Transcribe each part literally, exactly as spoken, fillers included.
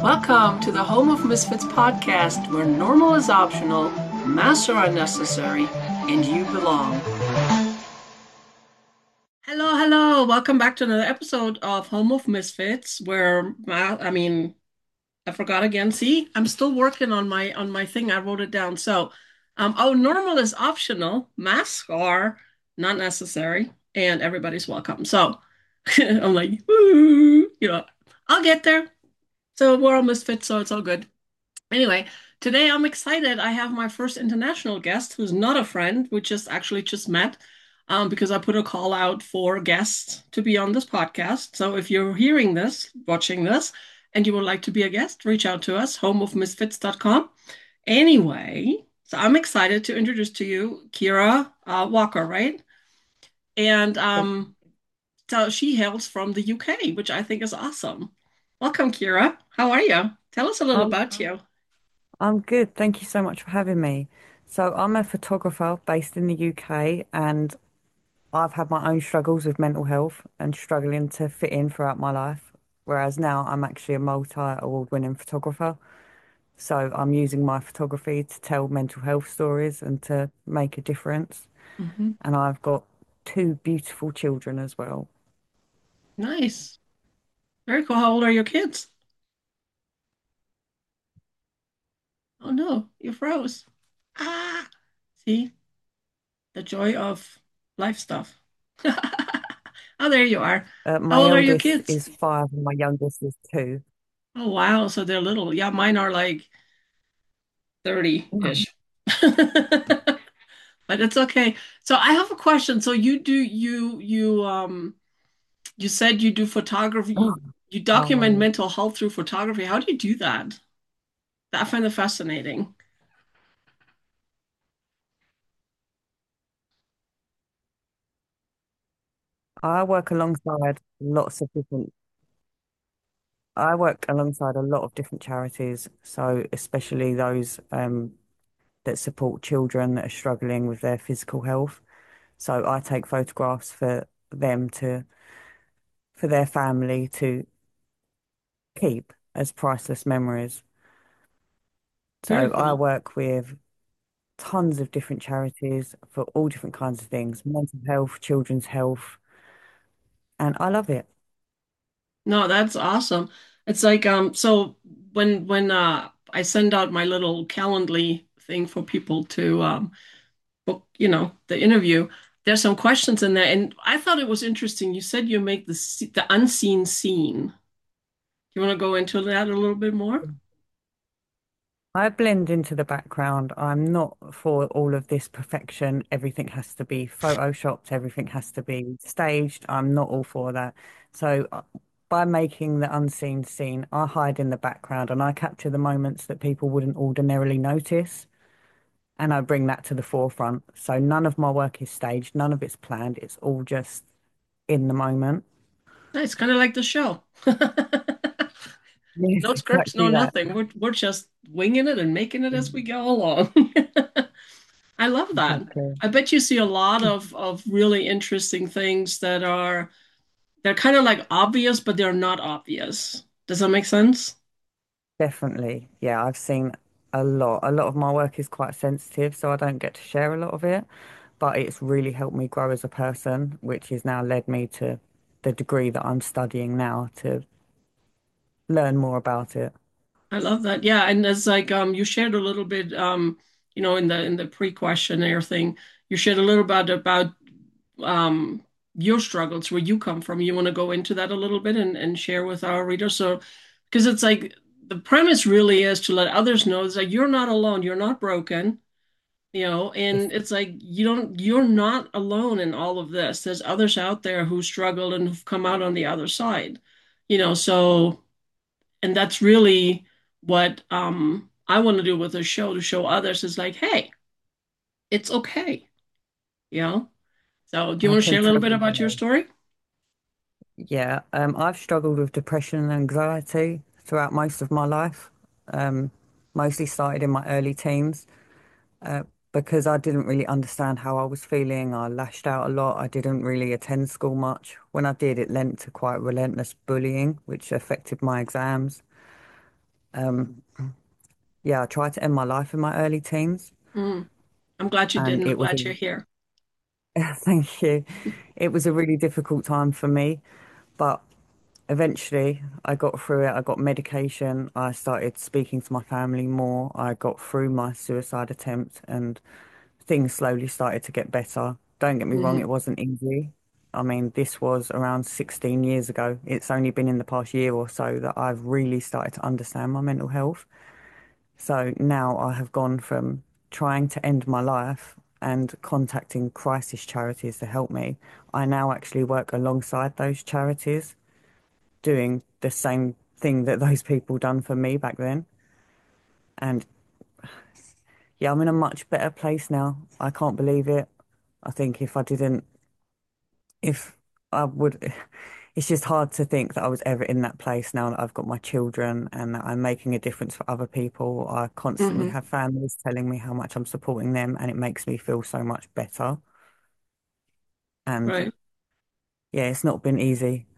Welcome to the Home of Misfits podcast, where normal is optional, masks are unnecessary, and you belong. Hello, hello. Welcome back to another episode of Home of Misfits, where ma- I mean, I forgot again. See, I'm still working on my on my thing. I wrote it down. So, um, oh, normal is optional, masks are not necessary, and everybody's welcome. So, I'm like, woo, you know, I'll get there. So we're all misfits, so it's all good. Anyway, today I'm excited. I have my first international guest who's not a friend. We just actually just met um, because I put a call out for guests to be on this podcast. So if you're hearing this, watching this, and you would like to be a guest, reach out to us, home of misfits dot com. Anyway, so I'm excited to introduce to you Kira uh, Walker, right? And um, so she hails from the U K, which I think is awesome. Welcome, Kira. How are you? Tell us a little I'm about you. I'm good. Thank you so much for having me. So I'm a photographer based in the U K, and I've had my own struggles with mental health and struggling to fit in throughout my life. Whereas now I'm actually a multi-award winning photographer. So I'm using my photography to tell mental health stories and to make a difference. Mhm. And I've got two beautiful children as well. Nice. Very cool. How old are your kids? Oh no, you froze. Ah, see, the joy of life stuff. Oh, there you are. Uh, How my old are your eldest kids? is five and my youngest is two. Oh, wow. So they're little. Yeah, mine are like Mm. thirty-ish. But it's okay. So I have a question. So you do you you um you said you do photography, you Oh, document wow. mental health through photography. How do you do that? I find that fascinating. I work alongside lots of different I work alongside a lot of different charities, so especially those um, that support children that are struggling with their physical health. So I take photographs for them to, for their family to keep as priceless memories. Very So I cool. work with tons of different charities for all different kinds of things, mental health, children's health, and I love it. No, that's awesome. It's like um so when when uh I send out my little Calendly thing for people to um book, you know, the interview, there's some questions in there and I thought it was interesting. You said you make the se- the unseen scene. Do you want to go into that a little bit more? I blend into the background. I'm not for all of this perfection. Everything has to be photoshopped, everything has to be staged. I'm not all for that. So, uh, by making the unseen scene, I hide in the background and I capture the moments that people wouldn't ordinarily notice. And I bring that to the forefront. So, none of my work is staged, none of it's planned. It's all just in the moment. Nice, kind of like the show. Yes, No scripts, no exactly that. nothing. We're we're just winging it and making it as we go along. I love that. Exactly. I bet you see a lot of of really interesting things that are they're kind of like obvious, but they're not obvious. Does that make sense? Definitely. Yeah, I've seen a lot. A lot of my work is quite sensitive, so I don't get to share a lot of it. But it's really helped me grow as a person, which has now led me to the degree that I'm studying now to learn more about it. I love that. Yeah, and it's like um you shared a little bit um you know in the in the pre-questionnaire thing, you shared a little bit about um your struggles where you come from. You want to go into that a little bit and and share with our readers. So because it's like the premise really is to let others know it's like you're not alone, you're not broken, you know, It's and it's like you don't you're not alone in all of this. There's others out there who struggled and who've come out on the other side. You know, so and that's really what um I want to do with the show to show others is like, hey, it's okay, you know. So do you I want to share can a little bit totally about your relate. story? Yeah, um, I've struggled with depression and anxiety throughout most of my life. Um, Mostly started in my early teens. Uh, because I didn't really understand how I was feeling. I lashed out a lot. I didn't really attend school much. When I did, it lent to quite relentless bullying, which affected my exams. Um, yeah, I tried to end my life in my early teens, Mm. I'm glad you and didn't. I'm it was glad a you're here. thank you. It was a really difficult time for me, but eventually I got through it. I got medication. I started speaking to my family more. I got through my suicide attempt, and things slowly started to get better. Don't get me wrong, Hmm. it wasn't easy. I mean, this was around sixteen years ago. It's only been in the past year or so that I've really started to understand my mental health. So now I have gone from trying to end my life and contacting crisis charities to help me. I now actually work alongside those charities, doing the same thing that those people done for me back then. And yeah, I'm in a much better place now. I can't believe it. I think if I didn't, if I would, it's just hard to think that I was ever in that place now that I've got my children and that I'm making a difference for other people. I constantly Hmm. have families telling me how much I'm supporting them, and it makes me feel so much better. And Right. yeah, it's not been easy.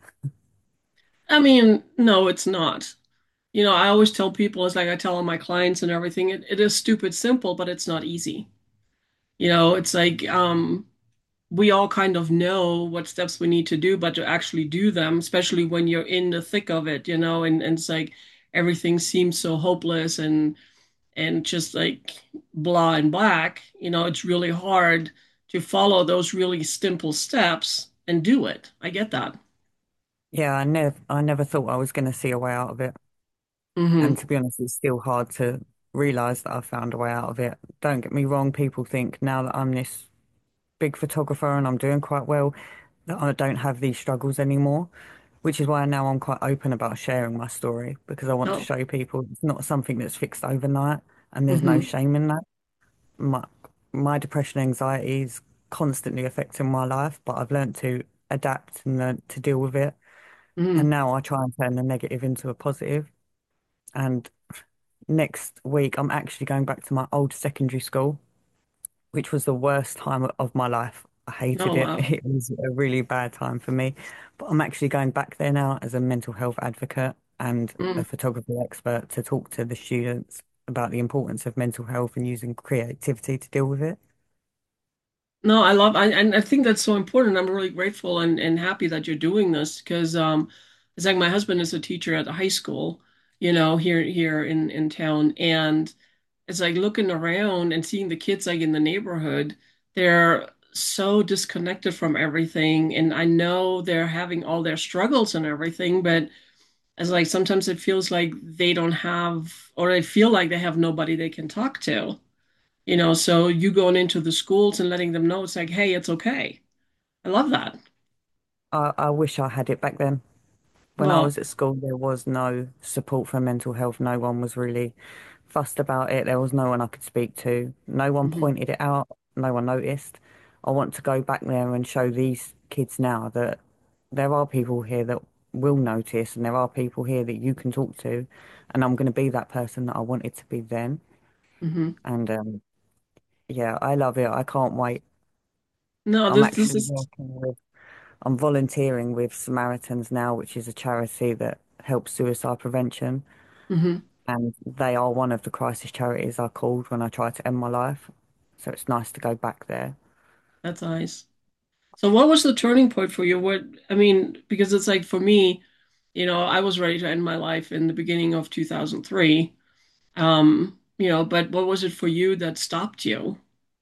I mean, no, it's not. You know, I always tell people, it's like I tell all my clients and everything, it, it is stupid simple, but it's not easy. You know, it's like um, we all kind of know what steps we need to do, but to actually do them, especially when you're in the thick of it, you know, and, and it's like everything seems so hopeless and and just like blah and black, you know, it's really hard to follow those really simple steps and do it. I get that. Yeah, I never, I never thought I was going to see a way out of it. And Hmm. to be honest, it's still hard to realize that I've found a way out of it. Don't get me wrong, people think now that I'm this big photographer and I'm doing quite well, that I don't have these struggles anymore, which is why now I'm quite open about sharing my story because I want to Oh. show people it's not something that's fixed overnight and there's no Hmm. shame in that. My my depression and anxiety is constantly affecting my life, but I've learned to adapt and learned to deal with it. And Hmm. now I try and turn the negative into a positive. And next week, I'm actually going back to my old secondary school, which was the worst time of my life. I hated Oh, it. wow. It was a really bad time for me. But I'm actually going back there now as a mental health advocate and a Mm. photography expert to talk to the students about the importance of mental health and using creativity to deal with it. No, I love, I, and I think that's so important. I'm really grateful and, and happy that you're doing this because um, it's like my husband is a teacher at a high school, you know, here here in in town, and it's like looking around and seeing the kids like in the neighborhood, they're so disconnected from everything, and I know they're having all their struggles and everything, but it's like sometimes it feels like they don't have, or they feel like they have nobody they can talk to. You know, so you going into the schools and letting them know it's like, hey, it's okay. I love that. I, I wish I had it back then. When I Well, was at school, there was no support for mental health. No one was really fussed about it. There was no one I could speak to. No one mhm, pointed it out. No one noticed. I want to go back there and show these kids now that there are people here that will notice and there are people here that you can talk to. And I'm going to be that person that I wanted to be then. mhm. And um, yeah, I love it. I can't wait. No, I'm this this actually is working with, I'm volunteering with Samaritans now, which is a charity that helps suicide prevention. mhm, And they are one of the crisis charities I called when I tried to end my life. So it's nice to go back there. that's nice. So what was the turning point for you? What I mean, because it's like for me, you know, I was ready to end my life in the beginning of two thousand three. Um, you know, but what was it for you that stopped you?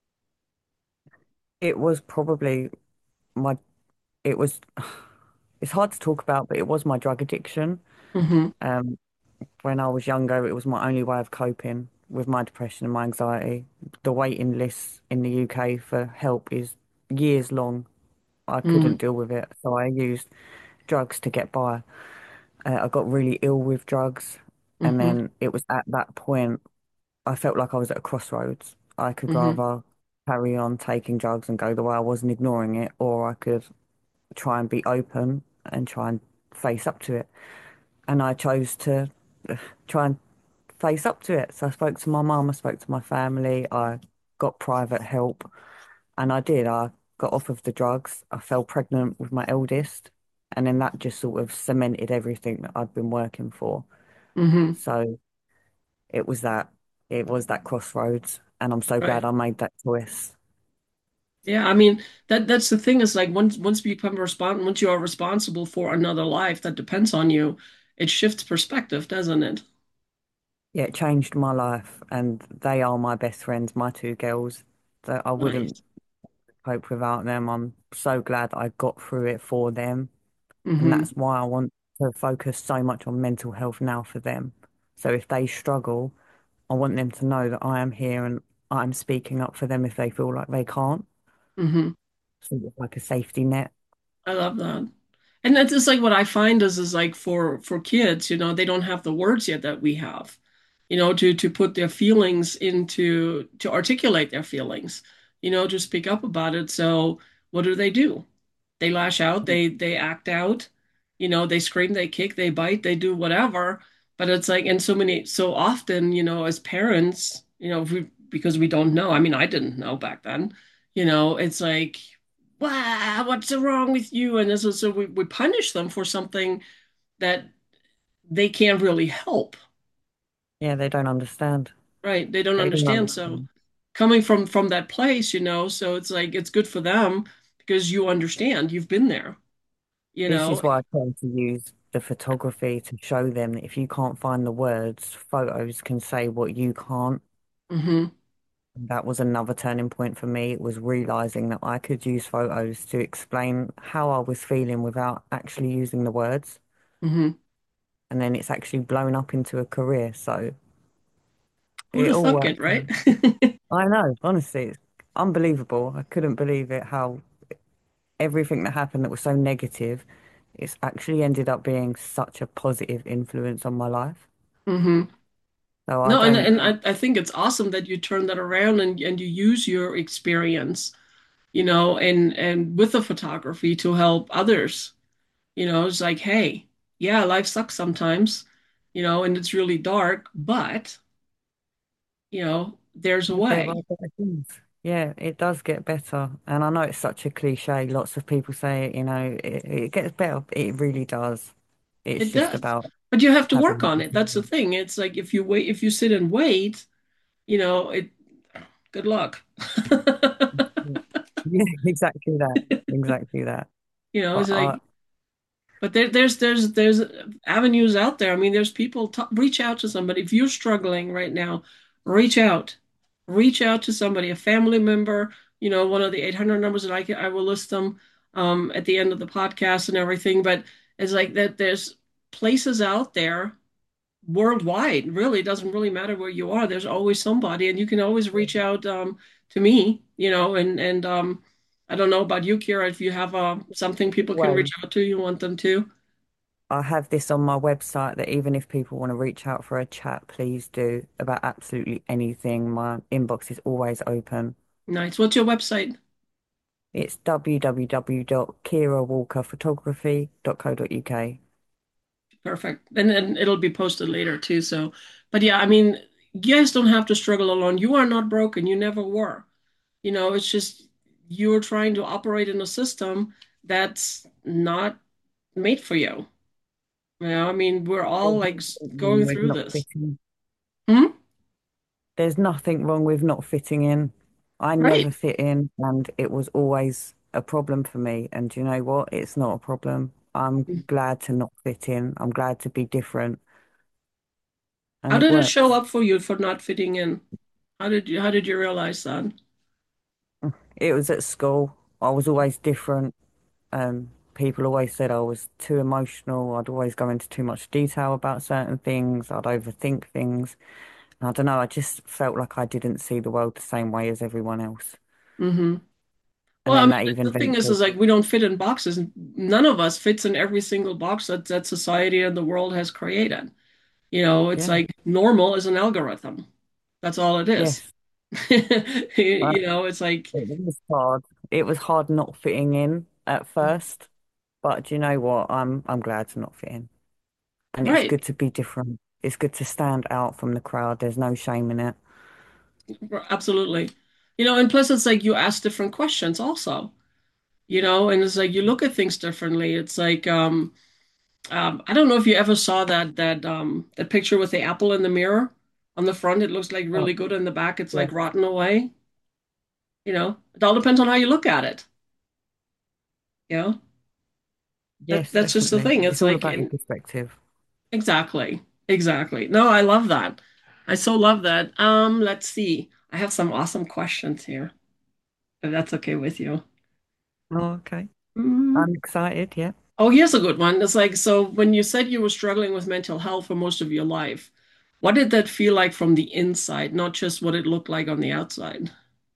It was probably my, it was, it's hard to talk about, but it was my drug addiction. Hmm. Um, when I was younger, it was my only way of coping with my depression and my anxiety. The waiting lists in the U K for help is years long. I couldn't Mm. deal with it, so I used drugs to get by. Uh, I got really ill with drugs, and Hmm. then it was at that point I felt like I was at a crossroads. I could Hmm. rather carry on taking drugs and go the way I was and ignoring it, or I could try and be open and try and face up to it. And I chose to uh, try and face up to it. So I spoke to my mum, I spoke to my family, I got private help, and I did. I got off of the drugs. I fell pregnant with my eldest, and then that just sort of cemented everything that I'd been working for. Hmm. So. it was that it was that crossroads, and I'm so glad Right. I made that choice. Yeah, I mean that that's the thing is like once once you become respons once you are responsible for another life that depends on you, it shifts perspective, doesn't it? Yeah, it changed my life, and they are my best friends, my two girls. That I wouldn't Nice. cope without them. I'm so glad I got through it for them, and Mm-hmm. that's why I want to focus so much on mental health now for them. So if they struggle, I want them to know that I am here and I'm speaking up for them if they feel like they can't. Mm-hmm. So it's like a safety net. I love that. And that's just like what I find is is like for for kids, you know, they don't have the words yet that we have, you know, to to put their feelings into to articulate their feelings, you know, to speak up about it. So what do they do? They lash out, they they act out, you know, they scream, they kick, they bite, they do whatever. But it's like, and so many, so often, you know, as parents, you know, if we, because we don't know. I mean, I didn't know back then, you know, it's like, wow, what's wrong with you? And this is so we, we punish them for something that they can't really help, Yeah, they don't understand. right? They don't They don't understand. So understand. coming from from that place, you know, so it's like it's good for them because you understand, you've been there, you This know. is why I try to use the photography to show them that if you can't find the words, photos can say what you can't. Hmm. That was another turning point for me. It was realizing that I could use photos to explain how I was feeling without actually using the words. Hmm. And then it's actually blown up into a career. So Who'd it have all thunk it, worked right? out. I know, honestly, it's unbelievable. I couldn't believe it how everything that happened that was so negative, it's actually ended up being such a positive influence on my life. Hmm. So I No, and don't, and I, I think it's awesome that you turn that around and and you use your experience, you know, and and with the photography to help others. You know, it's like, hey, yeah, life sucks sometimes, you know, and it's really dark, but, you know, there's a there are way. better things. Yeah, it does get better. And I know it's such a cliche. Lots of people say it, you know, it, it gets better. It really does. It's It just does. about But you have to work having, on it. That's the thing. It's like if you wait, if you sit and wait, you know, it, good luck. yeah, exactly that. Exactly that. You know, But it's I, like, but there, there's there's there's avenues out there. I mean, there's people t reach out to somebody. If you're struggling right now, reach out. Reach out to somebody, a family member, you know, one of the eight hundred numbers that I can, I will list them um, at the end of the podcast and everything. But it's like that there's places out there worldwide. Really, it doesn't really matter where you are. There's always somebody, and you can always reach out um, to me, you know, and and um, I don't know about you, Kira, if you have uh, something people can reach well, out to, you want them to. I have this on my website that even if people want to reach out for a chat, please do about absolutely anything. My inbox is always open. Nice. What's your website? It's w w w dot kira walker photography dot co dot u k. Perfect. And then it'll be posted later too. So, but yeah, I mean, you guys don't have to struggle alone. You are not broken. You never were. You know, it's just you're trying to operate in a system that's not made for you. You know, I mean, we're all There's like s- nothing wrong going with through not this. fitting. Hmm? There's nothing wrong with not fitting in. I Right. never fit in, and it was always a problem for me. And do you know what? It's not a problem. I'm glad to not fit in. I'm glad to be different, and How it did it show works. up for you for not fitting in? How did you how did you realize that? It was at school. I was always different. Um, people always said I was too emotional. I'd always go into too much detail about certain things. I'd overthink things. And I don't know, I just felt like I didn't see the world the same way as everyone else. Hmm. And Well, I then mean, that even the thing is, ventured. is like we don't fit in boxes. None of us fits in every single box that that society and the world has created. You know, it's Yeah, like normal is an algorithm. That's all it is. yes. You But know, it's like, it was hard. It was hard not fitting in at first. But do you know what? I'm I'm glad to not fit in. And it's right, good to be different. It's good to stand out from the crowd. There's no shame in it. absolutely. You know, and plus it's like you ask different questions also, you know, and it's like you look at things differently. It's like, um, um, I don't know if you ever saw that that um that picture with the apple in the mirror. On the front, it looks like Oh, really good. On the back, it's like yes, rotten away. You know, it all depends on how you look at it. You know, that yes, that's just the definitely. thing. It's It's all like about your in, perspective. exactly, exactly. No, I love that. I so love that. Um, let's see. I have some awesome questions here, if that's okay with you. Oh, okay. Mm. I'm excited. Yeah. Oh, here's a good one. It's like, so when you said you were struggling with mental health for most of your life, what did that feel like from the inside, not just what it looked like on the outside?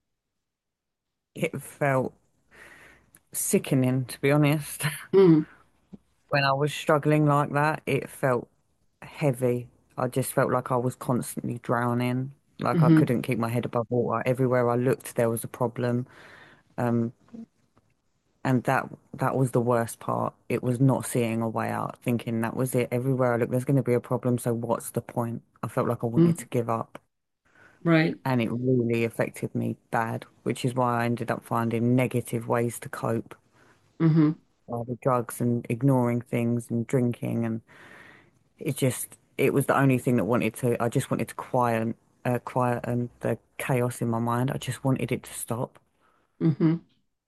It felt sickening, to be honest. Mm, When I was struggling like that, it felt heavy. I just felt like I was constantly drowning. Like I hmm couldn't keep my head above water. Everywhere I looked, there was a problem. Um, and that that was the worst part. It was not seeing a way out, thinking that was it. Everywhere I look, there's going to be a problem. So what's the point? I felt like I wanted mm, to give up, right. and it really affected me bad, which is why I ended up finding negative ways to cope, hmm uh, with drugs and ignoring things and drinking, and it just it was the only thing that wanted to. I just wanted to quiet, uh, quiet and the chaos in my mind. I just wanted it to stop. hmm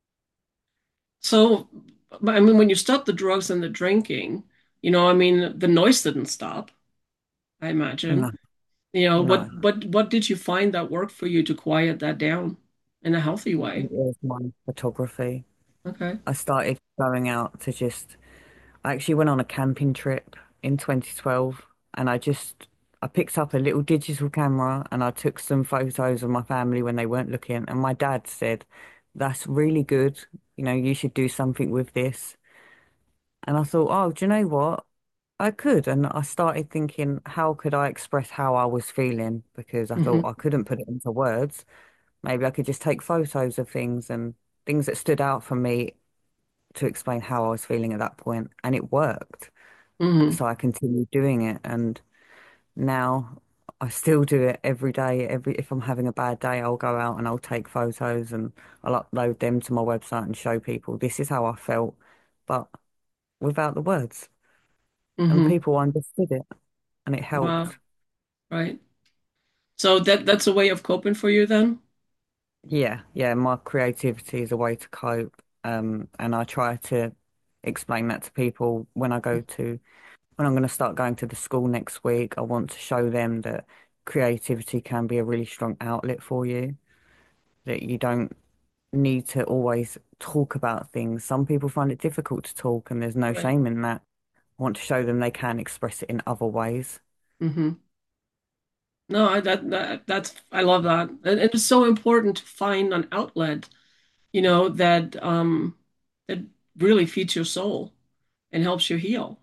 So, but I mean, when you stopped the drugs and the drinking, you know, I mean, the noise didn't stop, I imagine. No, You know, what no, what what did you find that worked for you to quiet that down in a healthy way? it was my photography. Okay. I started going out to just. I actually went on a camping trip in twenty twelve, and I just I picked up a little digital camera and I took some photos of my family when they weren't looking. And my dad said, "That's really good. You know, you should do something with this." And I thought, "Oh, do you know what? I could." And I started thinking, how could I express how I was feeling? Because I thought hmm I couldn't put it into words. Maybe I could just take photos of things and things that stood out for me to explain how I was feeling at that point, and it worked. hmm So I continued doing it, and now I still do it every day. Every if I'm having a bad day, I'll go out and I'll take photos and I'll upload them to my website and show people this is how I felt, but without the words. And hmm people understood it, and it Wow. helped. Right. So that that's a way of coping for you then? Yeah, yeah, my creativity is a way to cope. Um, and I try to explain that to people when I go to when I'm going to start going to the school next week. I want to show them that creativity can be a really strong outlet for you, that you don't need to always talk about things. Some people find it difficult to talk, and there's no Right. shame in that. I want to show them they can express it in other ways. hmm No, I that, that that's I love that. And it's so important to find an outlet, you know, that um that really feeds your soul and helps you heal.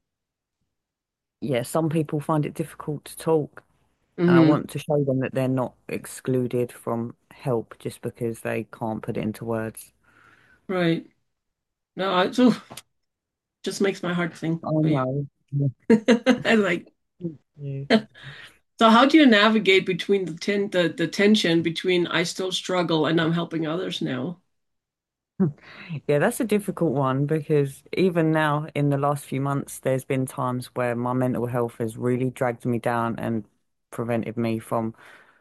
Yeah, some people find it difficult to talk, and I hmm want to show them that they're not excluded from help just because they can't put it into words. Right. No, I, so just makes my heart sing I for you. know. I like. Yeah. So how do you navigate between the ten the, the tension between I still struggle and I'm helping others now? Yeah, that's a difficult one because even now, in the last few months, there's been times where my mental health has really dragged me down and prevented me from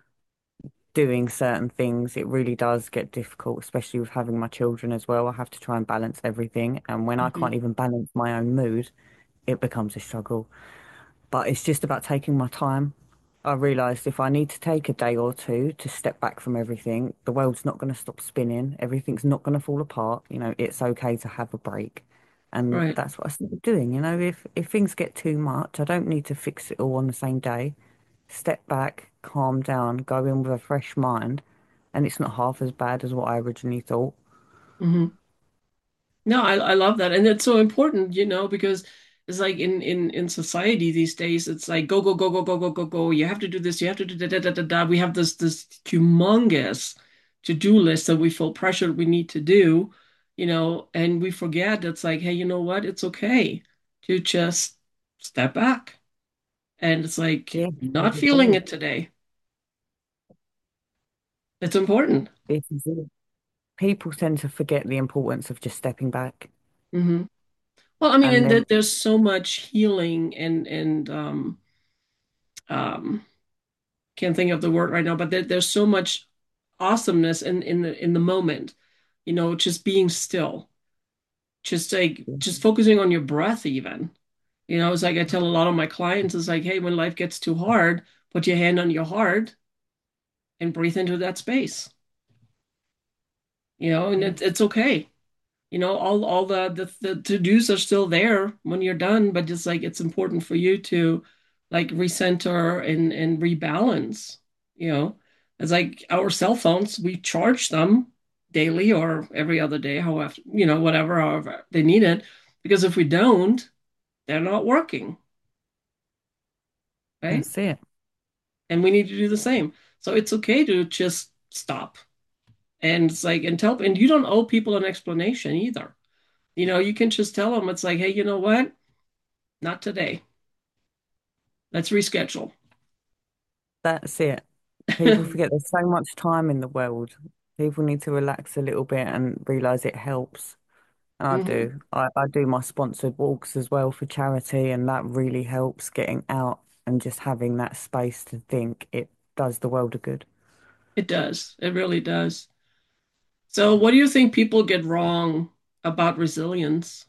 doing certain things. It really does get difficult, especially with having my children as well. I have to try and balance everything. And when I hmm can't even balance my own mood, it becomes a struggle. But it's just about taking my time. I realized if I need to take a day or two to step back from everything, the world's not going to stop spinning. Everything's not going to fall apart. You know, it's okay to have a break. And Right. that's what I started doing. You know, if if things get too much, I don't need to fix it all on the same day. Step back, calm down, go in with a fresh mind, and it's not half as bad as what I originally thought. hmm No, I, I love that. And it's so important, you know, because it's like in, in, in society these days, it's like go, go, go, go, go, go, go, go. You have to do this, you have to do da, da, da, da, da. We have this this humongous to-do list that we feel pressured we need to do, you know, and we forget it's like, hey, you know what? It's okay to just step back. And it's like Yeah, not this is feeling it. it today. It's important. This is it. People tend to forget the importance of just stepping back. hmm Well, I mean, And and then that there's so much healing and and um um can't think of the word right now, but there, there's so much awesomeness in in the in the moment, you know, just being still, just like just focusing on your breath even. You know, it's like I tell a lot of my clients, it's like, hey, when life gets too hard, put your hand on your heart and breathe into that space. You know, and Yeah. it, it's okay. You know, all all the the, the to-dos are still there when you're done, but just like it's important for you to like recenter and and rebalance. You know, it's like our cell phones, we charge them daily or every other day, however, you know, whatever, however they need it, because if we don't, they're not working, right? That's it. And we need to do the same. So it's okay to just stop. And it's like, and tell, and you don't owe people an explanation either. You know, you can just tell them, it's like, hey, you know what? Not today. Let's reschedule. That's it. People forget there's so much time in the world. People need to relax a little bit and realize it helps. And I Hmm. do. I, I do my sponsored walks as well for charity, and that really helps getting out and just having that space to think. It does the world of good. It does. It really does. So, what do you think people get wrong about resilience?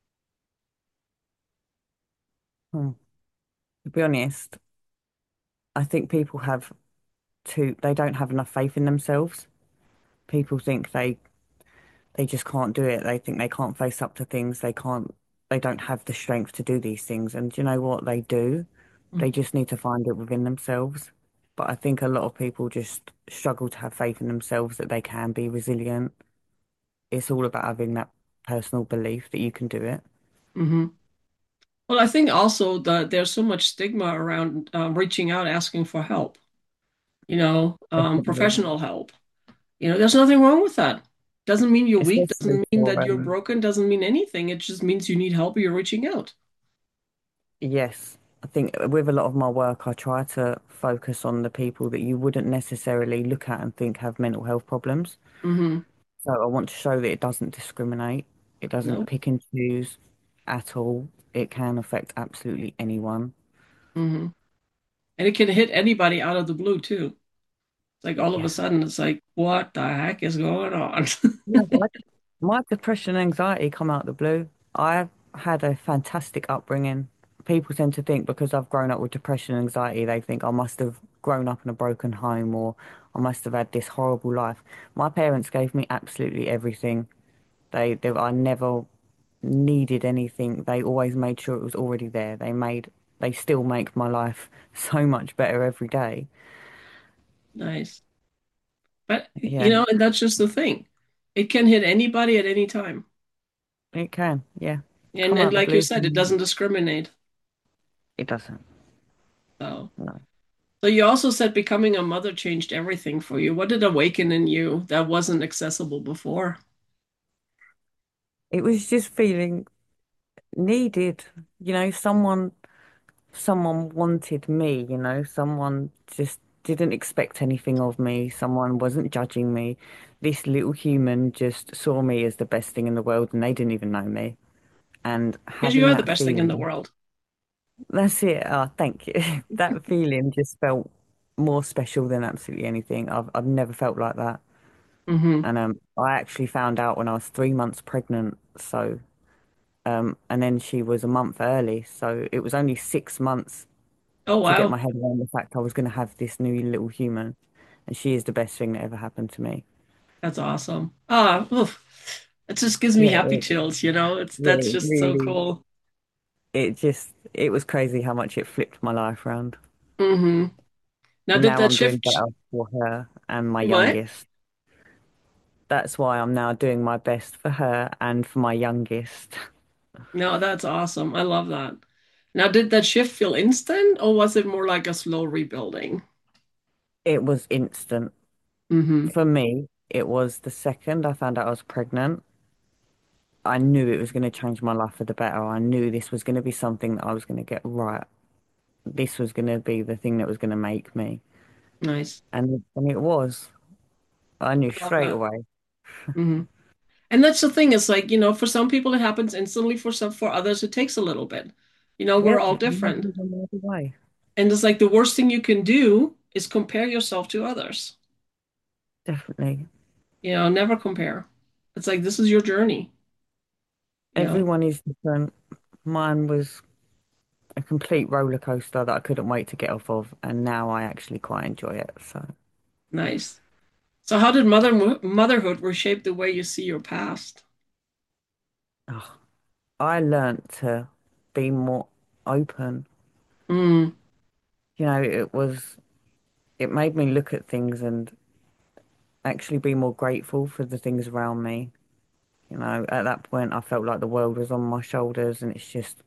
Hmm. To be honest, I think people have too, they don't have enough faith in themselves. People think they they just can't do it. They think they can't face up to things. They can't, they don't have the strength to do these things. And do you know what they do? They just need to find it within themselves. But I think a lot of people just struggle to have faith in themselves that they can be resilient. It's all about having that personal belief that you can do it. Hmm. Well, I think also that there's so much stigma around um, reaching out, asking for help, you know, um, Definitely. professional help. You know, there's nothing wrong with that. Doesn't mean you're weak, Especially doesn't mean for that you're um broken, doesn't mean anything. It just means you need help or you're reaching out. yes. I think with a lot of my work I try to focus on the people that you wouldn't necessarily look at and think have mental health problems. Hmm. So I want to show that it doesn't discriminate. It doesn't No. pick and choose at all. It can affect absolutely anyone. Hmm. And it can hit anybody out of the blue too. It's like all of a Yeah. sudden it's like, what the heck is going on? Yeah, my, my depression and anxiety come out of the blue. I've had a fantastic upbringing. People tend to think because I've grown up with depression and anxiety, they think I must have grown up in a broken home or I must have had this horrible life. My parents gave me absolutely everything. They, they, I never needed anything. They always made sure it was already there. They made, they still make my life so much better every day. Nice. But, Yeah, you know, and that's just the thing. It can hit anybody at any time. it can. Yeah, And come and out the like you blue. said, it doesn't discriminate. It doesn't. So, No. so you also said becoming a mother changed everything for you. What did awaken in you that wasn't accessible before? It was just feeling needed. You know, someone, someone wanted me. You know, someone just didn't expect anything of me. Someone wasn't judging me. This little human just saw me as the best thing in the world, and they didn't even know me. And Because you having are the that best thing in the feeling. world. That's it. Oh, thank you. That feeling just felt more special than absolutely anything. I've I've never felt like that. Hmm. And um, I actually found out when I was three months pregnant. So um, and then she was a month early. So it was only six months Oh, to get wow. my head around the fact I was going to have this new little human, and she is the best thing that ever happened to me. That's awesome. Ah, oof. It just gives me Yeah, happy it, chills, you know? It's yeah, that's it just so really, cool. it just, it was crazy how much it flipped my life around. Hmm. Now, And did now that I'm doing shift? better for her and my What? youngest. That's why I'm now doing my best for her and for my youngest. No, that's awesome. I love that. Now, did that shift feel instant or was it more like a slow rebuilding? It was instant. Hmm. For me, it was the second I found out I was pregnant. I knew it was going to change my life for the better. I knew this was going to be something that I was going to get right. This was going to be the thing that was going to make me. Nice. And and it was. I knew I love straight that. away. Hmm. And that's the thing. It's like, you know, for some people it happens instantly. For some, for others, it takes a little bit. You know, we're Yep. all I'm different. happy the other way. And it's like the worst thing you can do is compare yourself to others. Definitely. You know, never compare. It's like this is your journey, you know. Everyone is different. Mine was a complete roller coaster that I couldn't wait to get off of, and now I actually quite enjoy it. So, Nice. So how did mother motherhood reshape the way you see your past? oh, I learned to be more open. Mm, You know, it was, it made me look at things and actually be more grateful for the things around me. You know, at that point, I felt like the world was on my shoulders, and it's just,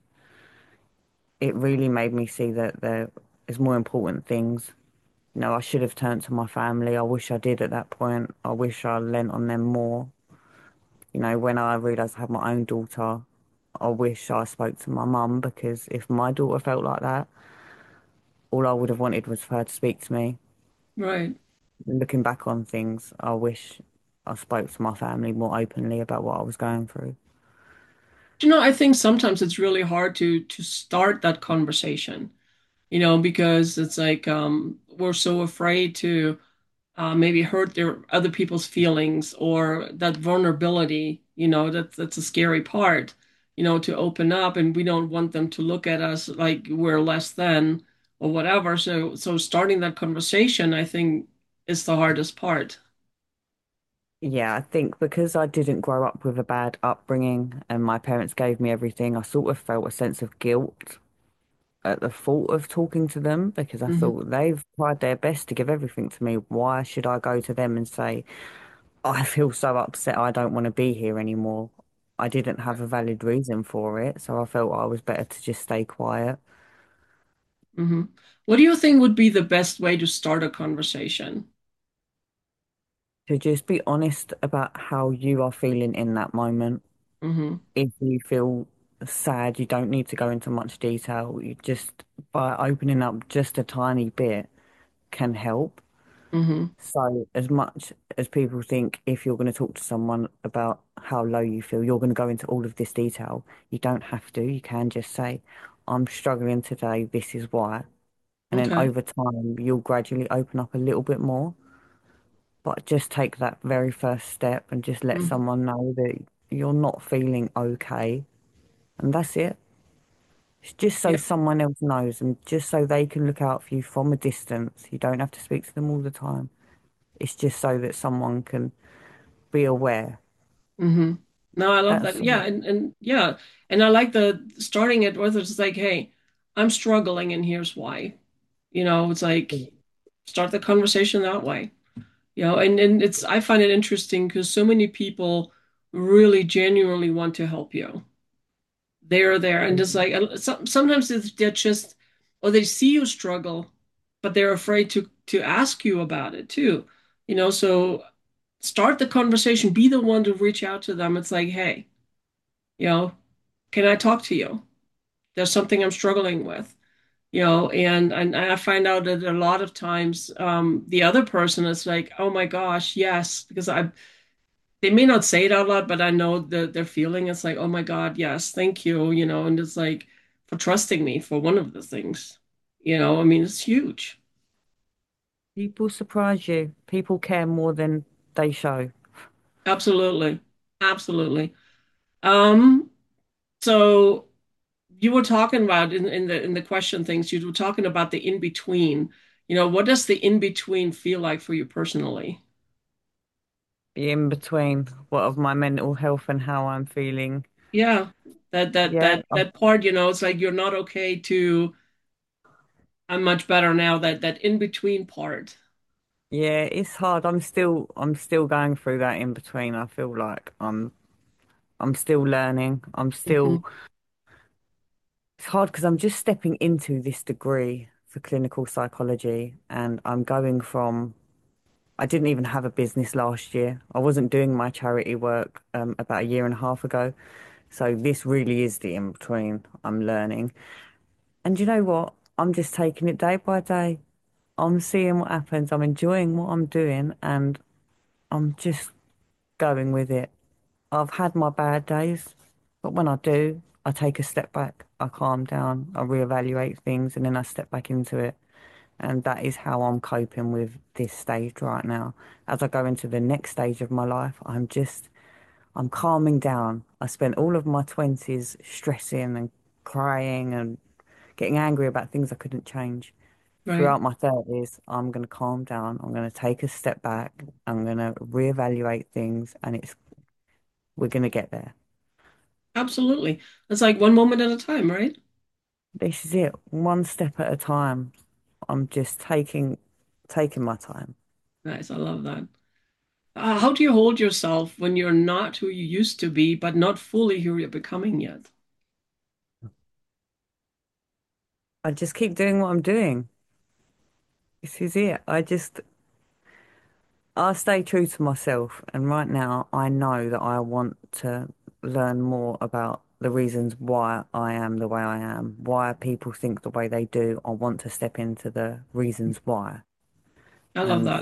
it really made me see that there is more important things. You know, I should have turned to my family. I wish I did at that point. I wish I lent on them more. You know, when I realised I had my own daughter, I wish I spoke to my mum because if my daughter felt like that, all I would have wanted was for her to speak to me. right. Looking back on things, I wish I spoke to my family more openly about what I was going through. You know, I think sometimes it's really hard to to start that conversation, you know, because it's like um we're so afraid to uh, maybe hurt their other people's feelings or that vulnerability, you know, that's that's a scary part, you know, to open up and we don't want them to look at us like we're less than or whatever. So so starting that conversation, I think, is the hardest part. Yeah, I think because I didn't grow up with a bad upbringing and my parents gave me everything, I sort of felt a sense of guilt at the thought of talking to them because I Hmm. thought they've tried their best to give everything to me. Why should I go to them and say, I feel so upset I don't want to be here anymore? I didn't have a valid reason for it, so I felt I was better to just stay quiet. Hmm. What do you think would be the best way to start a conversation? To just be honest about how you are feeling in that moment. Hmm. If you feel sad, you don't need to go into much detail. You just, by opening up just a tiny bit, can help. Hmm. So, as much as people think if you're going to talk to someone about how low you feel, you're going to go into all of this detail, you don't have to. You can just say, I'm struggling today, this is why. And then Okay. over time, you'll gradually open up a little bit more. But just take that very first step and just let Hmm. someone know that you're not feeling okay. And that's it. It's just so Yeah. someone else knows and just so they can look out for you from a distance. You don't have to speak to them all the time. It's just so that someone can be aware. Hmm. No, I love that. That's Yeah, all. and and yeah, and I like the starting it with it's like, hey, I'm struggling and here's why. You know, it's like start the conversation that way. You know, and and it's I find it interesting because so many people really genuinely want to help you. They're there, and it's like and some, sometimes it's, they're just or they see you struggle, but they're afraid to to ask you about it too. You know, so start the conversation. Be the one to reach out to them. It's like, hey, you know, can I talk to you? There's something I'm struggling with, you know, and and I find out that a lot of times um, the other person is like, oh my gosh, yes, because I they may not say it out loud, but I know that they're feeling it's like, oh my God, yes, thank you, you know, and it's like for trusting me for one of the things, you know, I mean, it's huge. People surprise you. People care more than they show. Absolutely. Absolutely. Um, so you were talking about in, in the in the question things, you were talking about the in between. You know, what does the in between feel like for you personally? Be in between what of my mental health and how I'm feeling. Yeah, that that Yeah, that that part, you know, it's like you're not okay to I'm much better now. That that in between part. yeah, it's hard. I'm still I'm still going through that in between. I feel like I'm I'm still learning. I'm Hmm. still It's hard because I'm just stepping into this degree for clinical psychology and I'm going from I didn't even have a business last year. I wasn't doing my charity work um, about a year and a half ago. So this really is the in between I'm learning. And you know what? I'm just taking it day by day. I'm seeing what happens. I'm enjoying what I'm doing and I'm just going with it. I've had my bad days, but when I do, I take a step back, I calm down, I reevaluate things, and then I step back into it. And that is how I'm coping with this stage right now. As I go into the next stage of my life, I'm just, I'm calming down. I spent all of my twenties stressing and crying and getting angry about things I couldn't change. Right. Throughout my thirties, I'm going to calm down. I'm going to take a step back. I'm going to reevaluate things, and it's, we're going to get there. Absolutely. It's like one moment at a time, right? This is it, one step at a time. I'm just taking taking my time. Nice. I love that. Uh, how do you hold yourself when you're not who you used to be, but not fully who you're becoming yet? I just keep doing what I'm doing. This is it. I just I stay true to myself, and right now I know that I want to learn more about the reasons why I am the way I am, why people think the way they do. I want to step into the reasons why. I love And that.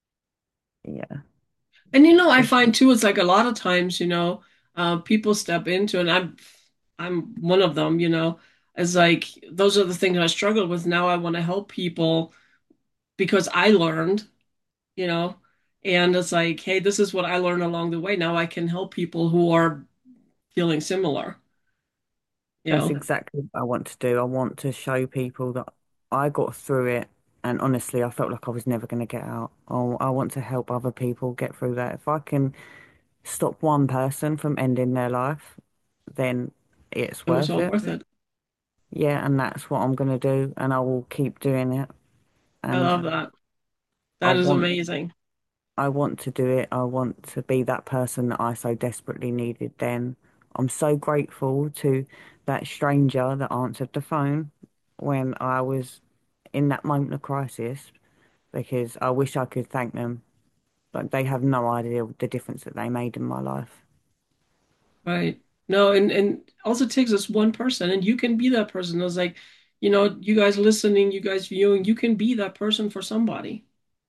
yeah, And you know, I it's find too, it's like a lot of times, you know, uh, people step into, and I'm, I'm one of them, you know, it's like those are the things I struggle with. Now I want to help people because I learned, you know, and it's like, hey, this is what I learned along the way. Now I can help people who are feeling similar, you that's know. exactly what I want to do. I want to show people that I got through it, and honestly, I felt like I was never going to get out. Oh, I want to help other people get through that. If I can stop one person from ending their life, then it's It was worth all it. worth it. Yeah, and that's what I'm gonna do, and I will keep doing it. I love And that. I That is want, amazing. I want to do it. I want to be that person that I so desperately needed then. I'm so grateful to that stranger that answered the phone when I was in that moment of crisis, because I wish I could thank them. Like they have no idea the difference that they made in my life. Right. No, and and also takes us one person, and you can be that person. It's like, you know, you guys listening, you guys viewing, you can be that person for somebody.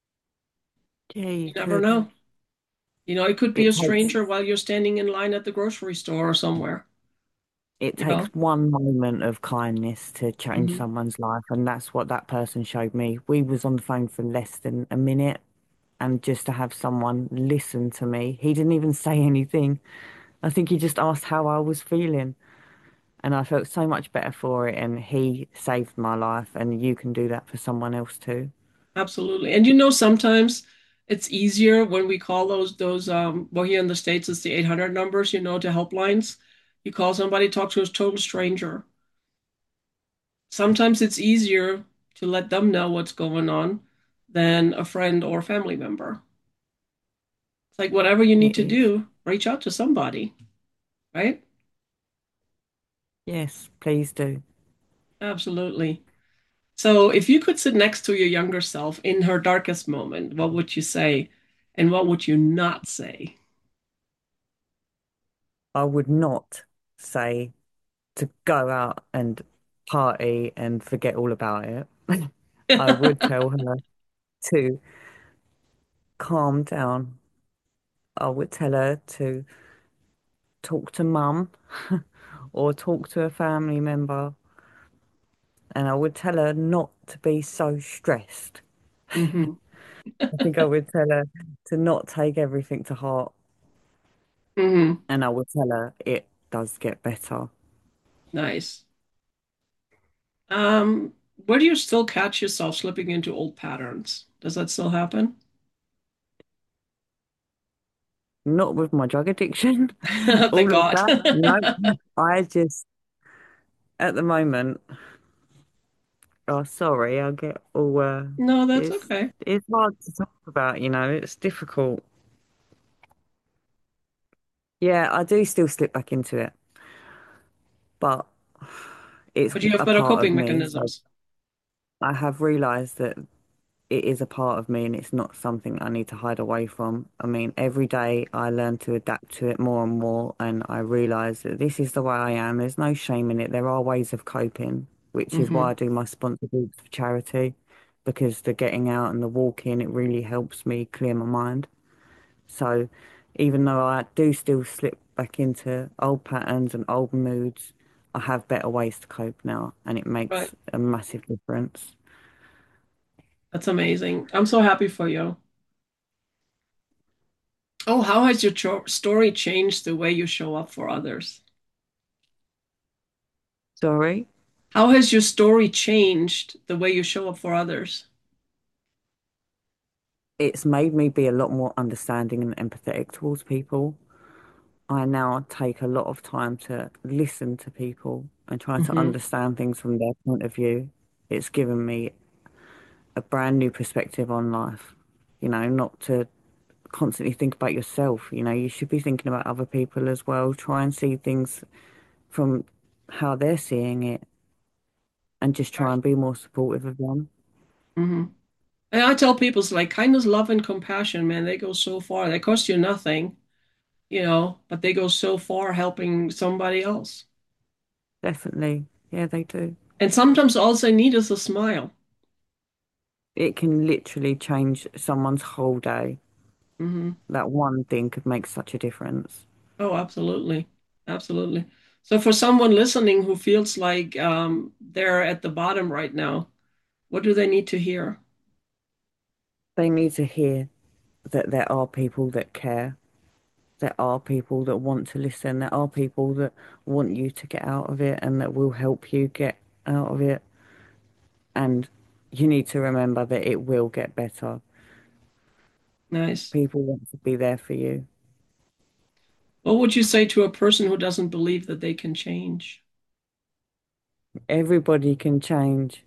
Yeah, you You never could. know. You know, it could be It a takes stranger while you're standing in line at the grocery store or somewhere, it you know? takes one moment of kindness to change Hmm. someone's life, and that's what that person showed me. We was on the phone for less than a minute, and just to have someone listen to me, he didn't even say anything. I think he just asked how I was feeling, and I felt so much better for it, and he saved my life, and you can do that for someone else too. Absolutely. And you know, sometimes it's easier when we call those those um well here in the States it's the eight hundred numbers, you know, to helplines. You call somebody, talk to a total stranger. Sometimes it's easier to let them know what's going on than a friend or family member. It's like whatever you need It to is. do, reach out to somebody, right? Yes, please do. Absolutely. So if you could sit next to your younger self in her darkest moment, what would you say? And what would you not say? I would not say to go out and party and forget all about it. I would tell her to calm down. I would tell her to talk to mum or talk to a family member, and I would tell her not to be so stressed. Hmm. I think I would tell her to not take everything to heart, Hmm. and I would tell her it does get better. Nice. Um, where do you still catch yourself slipping into old patterns? Does that still happen? Not with my drug addiction, Thank all of God. that. No, I just, at the moment, oh, sorry, I get all, uh, No, that's it's, okay. it's hard to talk about, you know, it's difficult. Yeah, I do still slip back into it, but it's But you have a better part of coping me. So mechanisms. I have realized that it is a part of me and it's not something I need to hide away from. I mean, every day I learn to adapt to it more and more, and I realize that this is the way I am. There's no shame in it. There are ways of coping, which is why Hmm. I do my sponsor groups for charity, because the getting out and the walking, it really helps me clear my mind. So even though I do still slip back into old patterns and old moods, I have better ways to cope now, and it Right. makes a massive difference. That's amazing. I'm so happy for you. Oh, how has your cho story changed the way you show up for others? Sorry. How has your story changed the way you show up for others? It's made me be a lot more understanding and empathetic towards people. I now take a lot of time to listen to people and try to Hmm. understand things from their point of view. It's given me a brand new perspective on life, you know, not to constantly think about yourself. You know, you should be thinking about other people as well. Try and see things from how they're seeing it and just try and be more supportive of them. Hmm. And I tell people, it's like kindness, love, and compassion, man, they go so far. They cost you nothing, you know, but they go so far helping somebody else. Definitely. Yeah, they do. And sometimes all they need is a smile. It can literally change someone's whole day. Hmm. That one thing could make such a difference. Oh, absolutely. Absolutely. So for someone listening who feels like um, they're at the bottom right now, what do they need to hear? They need to hear that there are people that care. There are people that want to listen. There are people that want you to get out of it and that will help you get out of it. And you need to remember that it will get better. Nice. People want to be there for you. What would you say to a person who doesn't believe that they can change? Everybody can change.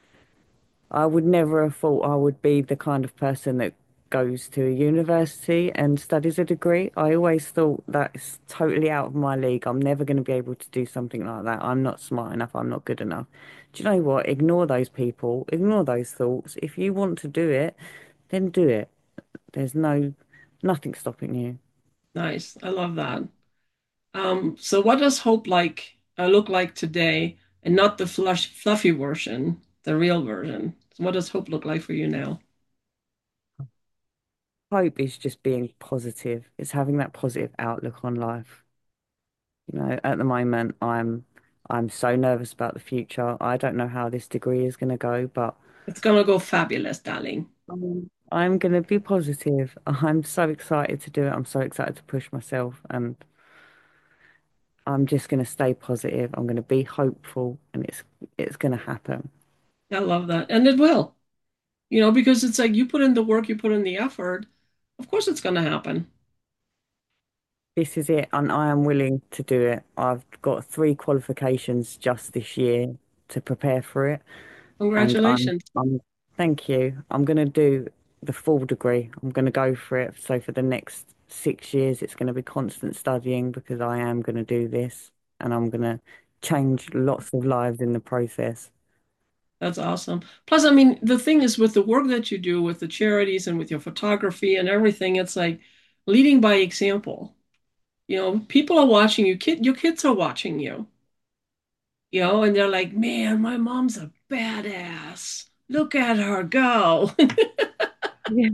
I would never have thought I would be the kind of person that goes to a university and studies a degree. I always thought that's totally out of my league. I'm never going to be able to do something like that. I'm not smart enough. I'm not good enough. Do you know what? Ignore those people. Ignore those thoughts. If you want to do it, then do it. There's no nothing stopping you. Nice. I love that. Um, so what does hope like uh, look like today and not the flush, fluffy version, the real version? So what does hope look like for you now? Hope is just being positive. It's having that positive outlook on life. You know, at the moment, I'm I'm so nervous about the future. I don't know how this degree is going to go, but It's gonna go fabulous, darling. um, I'm going to be positive. I'm so excited to do it. I'm so excited to push myself, and I'm just going to stay positive. I'm going to be hopeful, and it's it's going to happen. I love that. And it will, you know, because it's like you put in the work, you put in the effort. Of course it's gonna happen. This is it, and I am willing to do it. I've got three qualifications just this year to prepare for it. And I'm, Congratulations. I'm, thank you. I'm going to do the full degree. I'm going to go for it. So for the next six years, it's going to be constant studying because I am going to do this and I'm going to change lots of lives in the process. That's awesome. Plus, I mean, the thing is with the work that you do with the charities and with your photography and everything, it's like leading by example. You know, people are watching you. Kid, your kids are watching you. You know, and they're like, "Man, my mom's a badass. Look at her go." Yeah.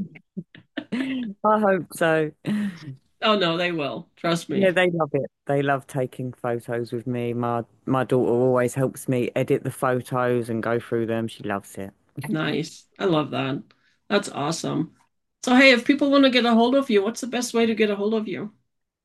I hope so. Oh no, they will. Trust Yeah, me. they love it. They love taking photos with me. My my daughter always helps me edit the photos and go through them. She loves it. Nice. I love that. That's awesome. So, hey, if people want to get a hold of you, what's the best way to get a hold of you?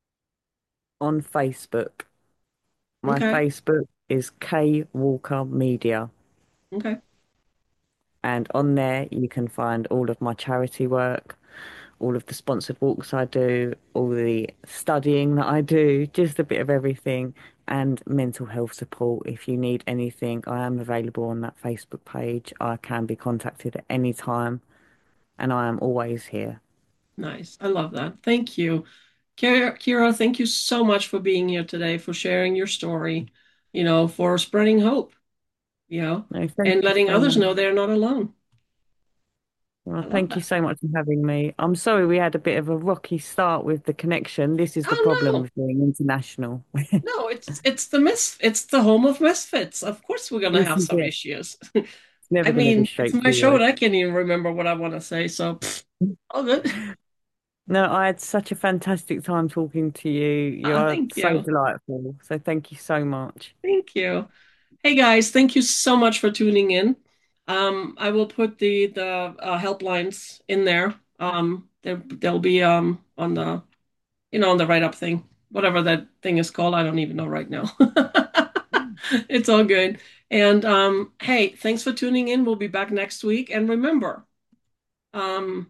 On Facebook, my Okay. Facebook is K Walker Media. Okay. And on there, you can find all of my charity work, all of the sponsored walks I do, all the studying that I do, just a bit of everything, and mental health support. If you need anything, I am available on that Facebook page. I can be contacted at any time, and I am always here. Nice. I love that. Thank you. Kira, Kira, thank you so much for being here today, for sharing your story, you know, for spreading hope, you know, No, thank and you letting so others much. know they're not alone. Well, I love thank you that. so much for having me. I'm sorry we had a bit of a rocky start with the connection. This is the Oh problem no. with being international. No, it's it's the mis it's the home of misfits. Of course we're gonna This have is some it. issues. It's I never going to be mean, it's my show and straightforward. I can't even remember what I want to say, so pfft, all good. No, I had such a fantastic time talking to you. Ah, You're thank so you. delightful. So thank you so much. Thank you. Hey guys, thank you so much for tuning in. Um, I will put the the uh, helplines in there. Um, there they'll be um on the you know on the write up thing, whatever that thing is called. I don't even know right now. It's all good. And um, hey, thanks for tuning in. We'll be back next week. And remember, um,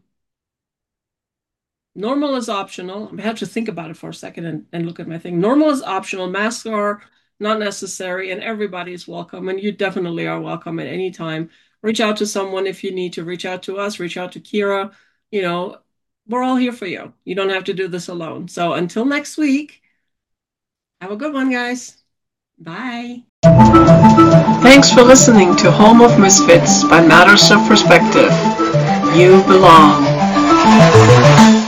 normal is optional. I have to think about it for a second and, and look at my thing. Normal is optional. Masks are not necessary, and everybody is welcome. And you definitely are welcome at any time. Reach out to someone if you need to. Reach out to us. Reach out to Kira. You know, we're all here for you. You don't have to do this alone. So until next week, have a good one, guys. Bye. Thanks for listening to Home of Misfits by Matters of Perspective. You belong.